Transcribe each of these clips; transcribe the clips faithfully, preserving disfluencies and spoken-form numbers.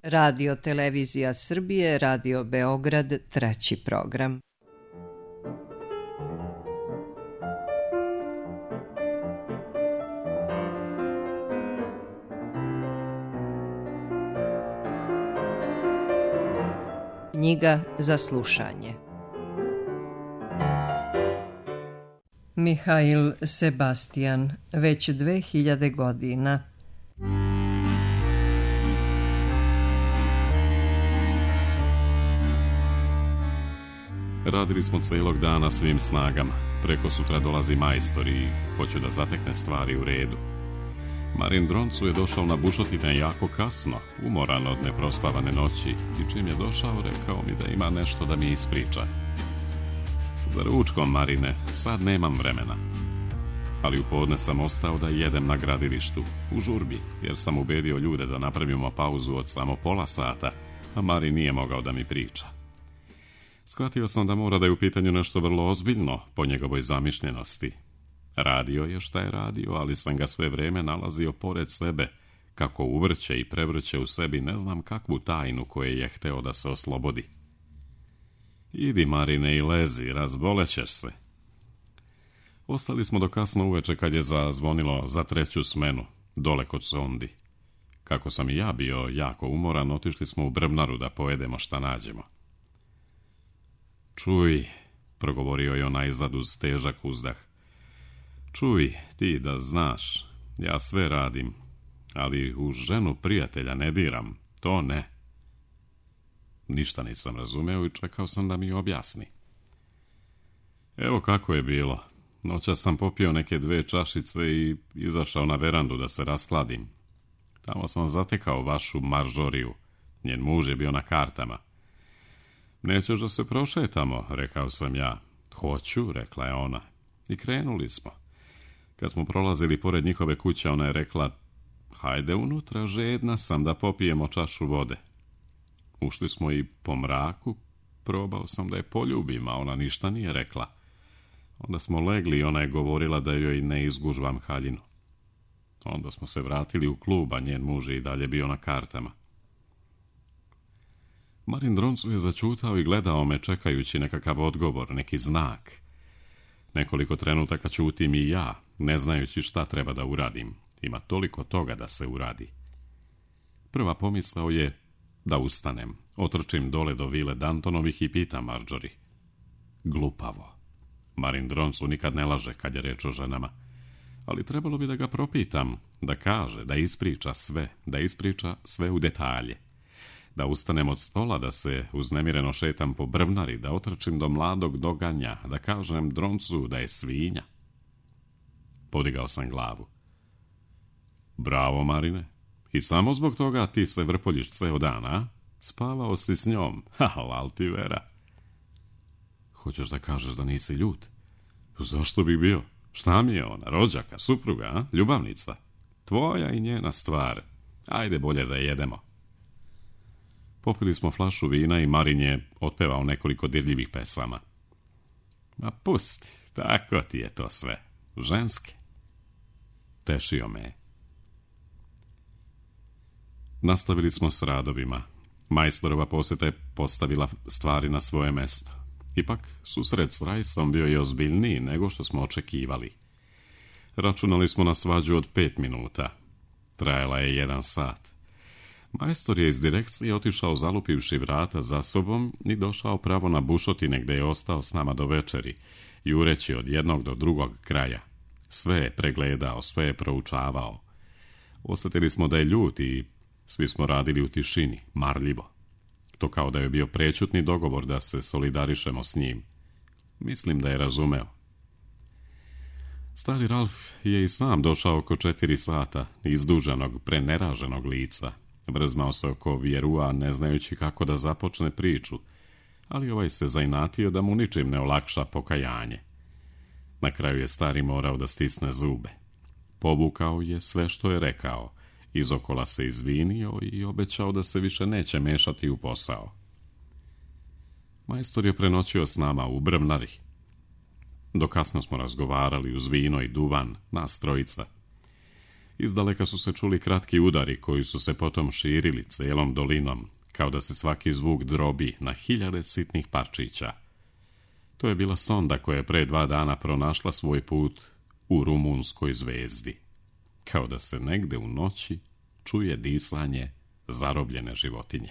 Radio Televizija Srbije, Radio Beograd, treći program. Knjiga za slušanje. Mihail Sebastian, već dve hiljade godina. Radili smo celog dana svim snagama. Preko sutra dolazi majstor i hoće da zatekne stvari u redu. Marin Droncu je došao na bušotine jako kasno, umoran od neprospavane noći, i čim je došao rekao mi da ima nešto da mi ispriča. Za ručkom, Marine, sad nemam vremena. Ali u podne sam ostao da jedem na gradilištu, u žurbi, jer sam ubedio ljude da napravimo pauzu od samo pola sata, a Marin nije mogao da mi priča. Shvatio sam da mora da je u pitanju nešto vrlo ozbiljno po njegovoj zamišljenosti. Radio je šta je radio, ali sam ga sve vreme nalazio pored sebe, kako uvrće i prevrće u sebi ne znam kakvu tajnu koje je hteo da se oslobodi. Idi, Marine, i lezi, razbolećeš se. Ostali smo do kasno uveče kad je zazvonilo za treću smenu, dole kod Sondi. Kako sam i ja bio jako umoran, otišli smo u Brbnaru da pojedemo šta nađemo. Čuj, progovorio je onaj zad uz težak uzdah. Čuj, ti da znaš, ja sve radim, ali u ženu prijatelja ne diram, to ne. Ništa nisam razumeo i čekao sam da mi objasni. Evo kako je bilo. Noćas sam popio neke dve čašice i izašao na verandu da se raskladim. Tamo sam zatekao vašu Maržoriju. Njen muž je bio na kartama. Nećeš da se prošetamo, rekao sam ja. Hoću, rekla je ona. I krenuli smo. Kad smo prolazili pored njihove kuće, ona je rekla, hajde unutra, žedna sam da popijemo čašu vode. Ušli smo i po mraku, probao sam da je poljubim, a ona ništa nije rekla. Onda smo legli i ona je govorila da joj ne izgužvam haljinu. Onda smo se vratili u klub, a njen muž je i dalje bio na kartama. Marin Droncu je začutao i gledao me čekajući nekakav odgovor, neki znak. Nekoliko trenutaka ćutim i ja, ne znajući šta treba da uradim. Ima toliko toga da se uradi. Prva pomislao je da ustanem, otrčim dole do vile Dantonovih i pitam Marjorie. Glupavo. Marin Droncu nikad ne laže kad je reč o ženama. Ali trebalo bi da ga propitam, da kaže, da ispriča sve, da ispriča sve u detalje. Da ustanem od stola, da se uznemireno šetam po Brvnari, da otrčim do mladog doganja, da kažem Droncu da je svinja. Podigao sam glavu. Bravo, Marine. I samo zbog toga ti se vrpoljiš ceo dan, a? Spavao si s njom. Ha, lal ti vera. Hoćeš da kažeš da nisi ljut? Zašto bi bio? Šta mi je ona? Rođaka, supruga, a? Ljubavnica? Tvoja i njena stvar. Ajde bolje da jedemo. Popili smo flašu vina i Marin je otpevao nekoliko dirljivih pesama. Ma pusti, tako ti je to sve. Ženske. Tešio me je. Nastavili smo s radovima. Majstorova posjeta je postavila stvari na svoje mesto. Ipak, susret s Rajsom bio je ozbiljniji nego što smo očekivali. Računali smo na svađu od pet minuta. Trajala je jedan sat. Majstor je iz direkcije otišao zalupivši vrata za sobom i došao pravo na bušotine gde je ostao s nama do večeri, jureći od jednog do drugog kraja. Sve je pregledao, sve je proučavao. Osjetili smo da je ljut i svi smo radili u tišini, marljivo. To kao da je bio prećutni dogovor da se solidarišemo s njim. Mislim da je razumeo. Stari Ralf je i sam došao oko četiri sata, izduženog, preneraženog lica. Vrzmao se oko Vjerua, ne znajući kako da započne priču, ali ovaj se zainatio da mu ničim ne olakša pokajanje. Na kraju je stari morao da stisne zube. Povukao je sve što je rekao, izokola se izvinio i obećao da se više neće mešati u posao. Majstor je prenoćio s nama u Brvnari. Do kasno smo razgovarali uz vino i duvan, nas trojica. Izdaleka su se čuli kratki udari koji su se potom širili cijelom dolinom, kao da se svaki zvuk drobi na hiljade sitnih parčića. To je bila sonda koja je pre dva dana pronašla svoj put u rumunskoj zvezdi. Kao da se negde u noći čuje disanje zarobljene životinje.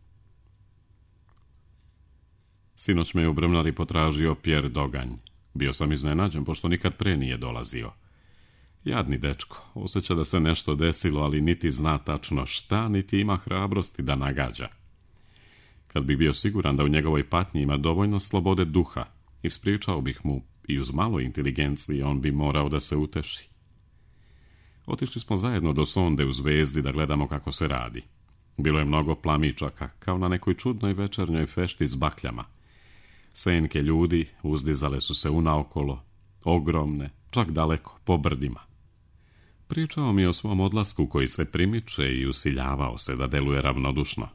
Sinoć me je u Brvnari potražio Pjer Doganj. Bio sam iznenađen, pošto nikad pre nije dolazio. Jadni dečko, osjeća da se nešto desilo, ali niti zna tačno šta, niti ima hrabrosti da nagađa. Kad bih bio siguran da u njegovoj patnji ima dovoljno slobode duha, ispričao bih mu i uz malo inteligencije, on bi morao da se uteši. Otišli smo zajedno do sonde u zvezdi da gledamo kako se radi. Bilo je mnogo plamičaka, kao na nekoj čudnoj večernjoj fešti s bakljama. Senke ljudi uzdizale su se unaokolo, ogromne, čak daleko, po brdima. Pričao mi o svom odlasku koji se primiče i usiljavao se da deluje ravnodušno.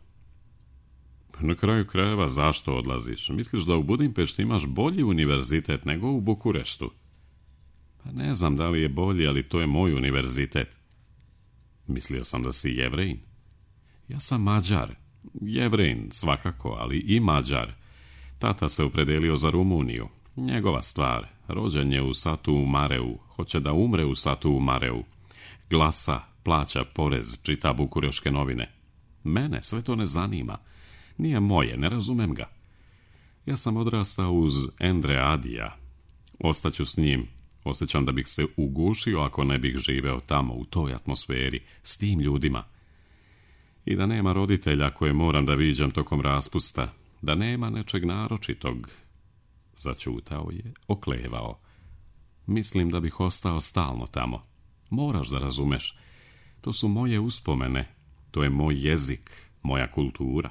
Na kraju krajeva, zašto odlaziš? Misliš da u Budimpešti imaš bolji univerzitet nego u Bukureštu? Pa ne znam da li je bolji, ali to je moj univerzitet. Mislio sam da si Jevrejin. Ja sam Mađar. Jevrejin, svakako, ali i Mađar. Tata se opredelio za Rumuniju. Njegova stvar. Rođen je u Satu u Mareu. Hoće da umre u Satu u Mareu. Glasa, plaća porez, čita bukureške novine. Mene sve to ne zanima. Nije moje, ne razumem ga. Ja sam odrastao uz Endre Adija. Ostaću s njim. Osjećam da bih se ugušio ako ne bih živeo tamo, u toj atmosferi, s tim ljudima. I da nema roditelja koje moram da viđam tokom raspusta, da nema nečeg naročitog. Začutao je, oklevao. Mislim da bih ostao stalno tamo. Moraš da razumeš. To su moje uspomene, to je moj jezik, moja kultura.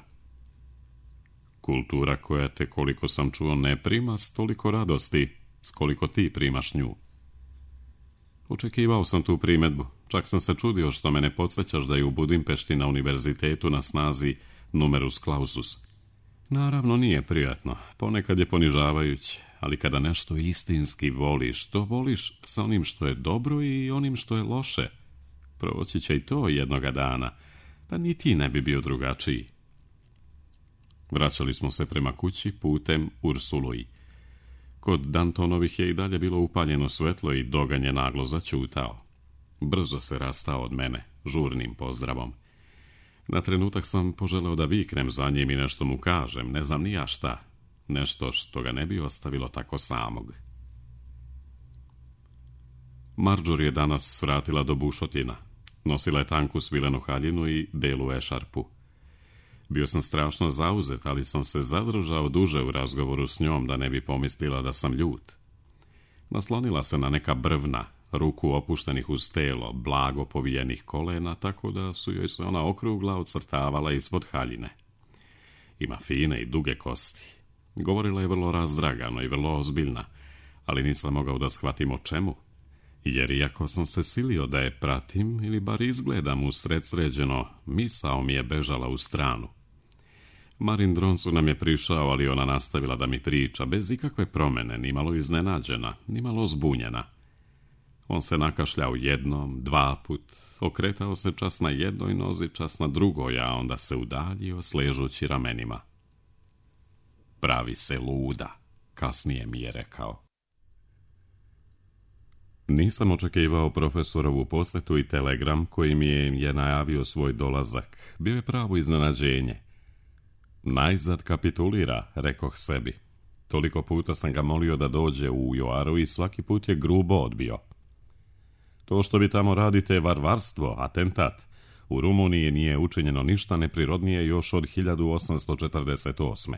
Kultura koja te, koliko sam čuo, ne prima s toliko radosti, s koliko ti primaš nju. Očekivao sam tu primedbu, čak sam se čudio što me ne podsjećaš da je u Budimpešti na univerzitetu na snazi numerus clausus. Naravno nije prijatno, ponekad je ponižavajuće, ali kada nešto istinski voliš, to voliš sa onim što je dobro i onim što je loše. Proći će i to jednoga dana, pa ni ti ne bi bio drugačiji. Vraćali smo se prema kući putem Ursuluji. Kod Dantonovih je i dalje bilo upaljeno svetlo i Doganj je naglo začutao. Brzo se rastao od mene, žurnim pozdravom. Na trenutak sam poželeo da viknem za njim i nešto mu kažem, ne znam ni ja šta. Nešto što ga ne bi ostavilo tako samog. Marjorie je danas svratila do bušotina. Nosila je tanku svilenu haljinu i belu ešarpu. Bio sam strašno zauzet, ali sam se zadržao duže u razgovoru s njom da ne bi pomislila da sam ljut. Naslonila se na neka brvna, ruku opuštenih uz telo, blago povijenih kolena, tako da su joj se ona okrugla ocrtavala ispod haljine. Ima fine i duge kosti. Govorila je vrlo razdragano i vrlo ozbiljna, ali nisam mogao da shvatim o čemu, jer iako sam se silio da je pratim ili bar izgledam usred sređeno, misao mi je bežala u stranu. Marin Droncu nam je prišao, ali ona nastavila da mi priča, bez ikakve promene, nimalo iznenađena, nimalo zbunjena. On se nakašljao jednom, dva put, okretao se čas na jednoj nozi, čas na drugoj, a onda se udaljio, sležući ramenima. Pravi se luda, kasnije mi je rekao. Nisam očekivao profesorovu posjetu i telegram koji mi je, je najavio svoj dolazak. Bio je pravo iznenađenje. Najzad kapitulira, rekoh sebi. Toliko puta sam ga molio da dođe u Joaru i svaki put je grubo odbio. To što vi tamo radite je varvarstvo, atentat. U Rumuniji nije učinjeno ništa neprirodnije još od hiljadu osamsto četrdeset osme.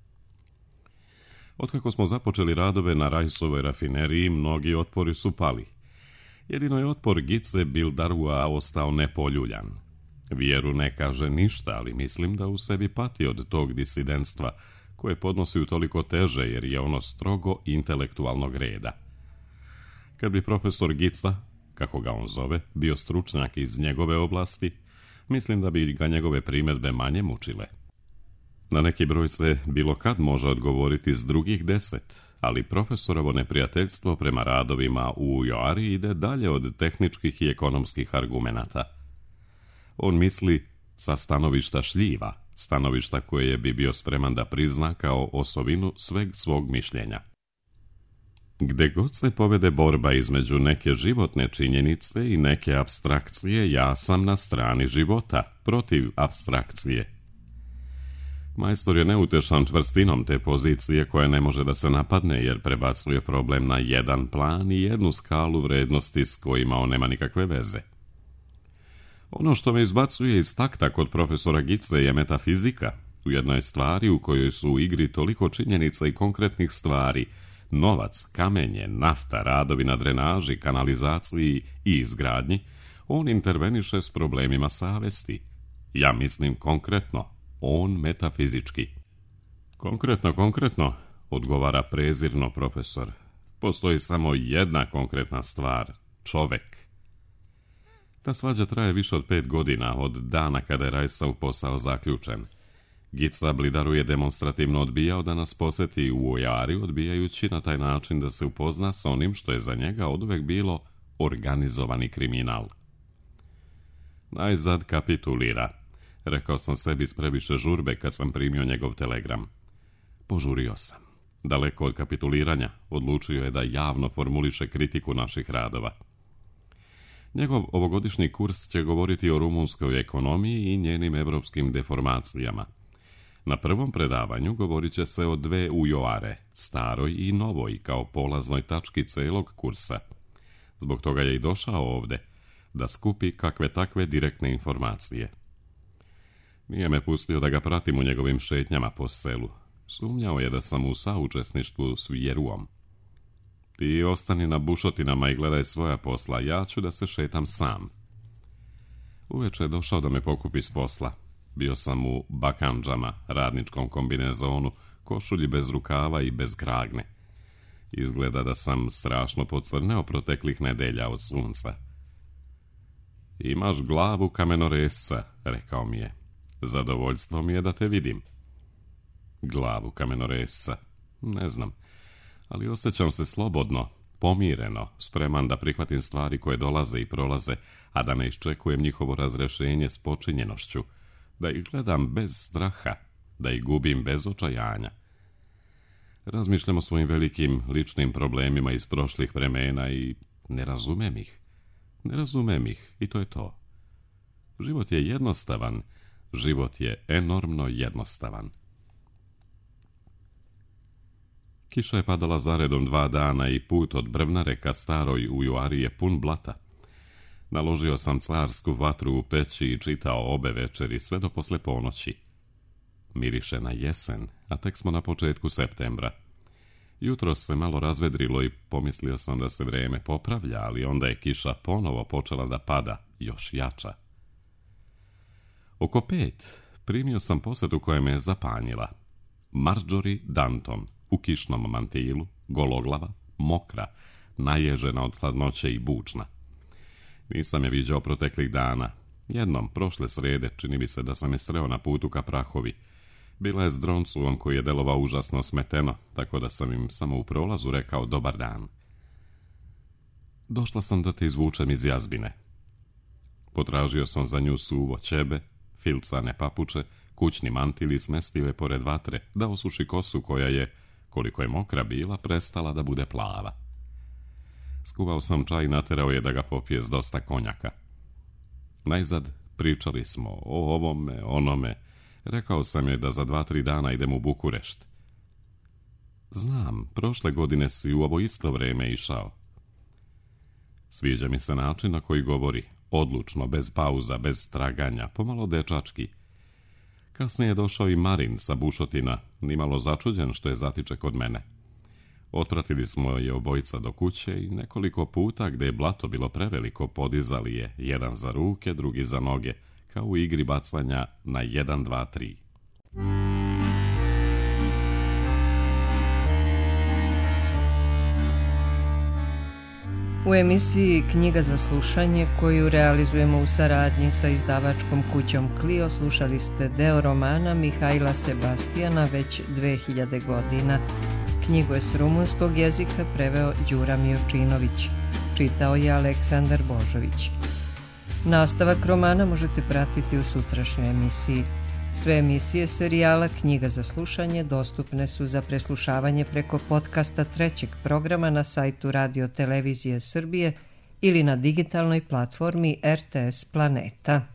Otkako smo započeli radove na Rajsovoj rafineriji, mnogi otpori su pali. Jedino je otpor Gice Bildarua ostao nepoljuljan. Vjeru ne kaže ništa, ali mislim da u sebi pati od tog disidentstva, koje podnosi u toliko teže jer je ono strogo intelektualnog reda. Kad bi profesor Gica, kako ga on zove, bio stručnjak iz njegove oblasti, mislim da bi ga njegove primjedbe manje mučile. Na neki broj se bilo kad može odgovoriti s drugih deset, ali profesorovo neprijateljstvo prema radovima u Joari ide dalje od tehničkih i ekonomskih argumenata. On misli sa stanovišta šljiva, stanovišta koje bi bio spreman da prizna kao osovinu sveg svog mišljenja. Gde god se povede borba između neke životne činjenice i neke apstrakcije, ja sam na strani života, protiv apstrakcije. Majstor je neutešan čvrstinom te pozicije koja ne može da se napadne jer prebacuje problem na jedan plan i jednu skalu vrednosti s kojima on nema nikakve veze. Ono što me izbacuje iz takta kod profesora Gice je metafizika, u jednoj stvari u kojoj su u igri toliko činjenica i konkretnih stvari, novac, kamenje, nafta, radovi na drenaži, kanalizaciji i izgradnji, on interveniše s problemima savesti. Ja mislim konkretno, on metafizički. Konkretno, konkretno, odgovara prezirno profesor. Postoji samo jedna konkretna stvar, čovek. Ta svađa traje više od pet godina, od dana kada je Rajsav posao zaključen. Gica Blidaru demonstrativno odbijao da nas poseti u Ojari, odbijajući na taj način da se upozna s onim što je za njega oduvek bilo organizovani kriminal. Najzad kapitulira, rekao sam sebi s previše žurbe kad sam primio njegov telegram. Požurio sam. Daleko od kapituliranja, odlučio je da javno formuliše kritiku naših radova. Njegov ovogodišnji kurs će govoriti o rumunskoj ekonomiji i njenim evropskim deformacijama. Na prvom predavanju govorit će se o dve ujoare, staroj i novoj, kao polaznoj tački celog kursa. Zbog toga je i došao ovde, da skupi kakve takve direktne informacije. Nije me pustio da ga pratim u njegovim šetnjama po selu. Sumnjao je da sam u saučesništvu s Vjeruom. Ti ostani na bušotinama i gledaj svoja posla, ja ću da se šetam sam. Uveče je došao da me pokupi s posla. Bio sam u bakandžama, radničkom kombinezonu, košulji bez rukava i bez kragne. Izgleda da sam strašno pocrneo proteklih nedelja od sunca. Imaš glavu kamenoresca, rekao mi je. Zadovoljstvo mi je da te vidim. Glavu kamenoresca, ne znam, ali osjećam se slobodno, pomireno, spreman da prihvatim stvari koje dolaze i prolaze, a da ne iščekujem njihovo razrešenje s počinjenošću, da ih gledam bez straha, da ih gubim bez očajanja. Razmišljam o svojim velikim ličnim problemima iz prošlih vremena i ne razumem ih. Ne razumem ih i to je to. Život je jednostavan, život je enormno jednostavan. Kiša je padala zaredom dva dana i put od Brvnare ka Staroj u Joari je pun blata. Naložio sam carsku vatru u peći i čitao obe večeri sve do posle ponoći. Miriše na jesen, a tek smo na početku septembra. Jutro se malo razvedrilo i pomislio sam da se vreme popravlja, ali onda je kiša ponovo počela da pada, još jača. Oko pet primio sam posetu koja me je zapanjila. Marjorie Danton, u kišnom mantilu, gologlava, mokra, naježena od hladnoće i bučna. Nisam je viđao proteklih dana. Jednom, prošle srede, čini mi se da sam je sreo na putu ka Prahovi. Bila je s droncuom koji je delovao užasno smeteno, tako da sam im samo u prolazu rekao dobar dan. Došla sam da te izvučem iz jazbine. Potražio sam za nju suvo ćebe, filcane papuče, kućni mantil i smestio je pored vatre da osuši kosu koja je, koliko je mokra bila, prestala da bude plava. Skuvao sam čaj i naterao je da ga popije s dosta konjaka. Najzad pričali smo o ovome, onome. Rekao sam joj da za dva, tri dana idem u Bukurešt. Znam, prošle godine si u ovo isto vreme išao. Sviđa mi se način na koji govori, odlučno, bez pauza, bez traganja, pomalo dečački. Kasnije je došao i Marin sa bušotina, nimalo začuđen što je zatiče kod mene. Otpratili smo je obojica do kuće i nekoliko puta, gde je blato bilo preveliko, podizali je, jedan za ruke, drugi za noge, kao u igri bacanja na jedan, dva, tri. U emisiji Knjiga za slušanje, koju realizujemo u saradnji sa izdavačkom kućom Clio, slušali ste deo romana Mihajla Sebastijana Već dve hiljade godina. Knjigu je s rumunskog jezika preveo Đura Miočinović. Čitao je Aleksandar Božović. Nastavak romana možete pratiti u sutrašnjoj emisiji. Sve emisije serijala Knjiga za slušanje dostupne su za preslušavanje preko podcasta trećeg programa na sajtu Radio Televizije Srbije ili na digitalnoj platformi R T S Planeta.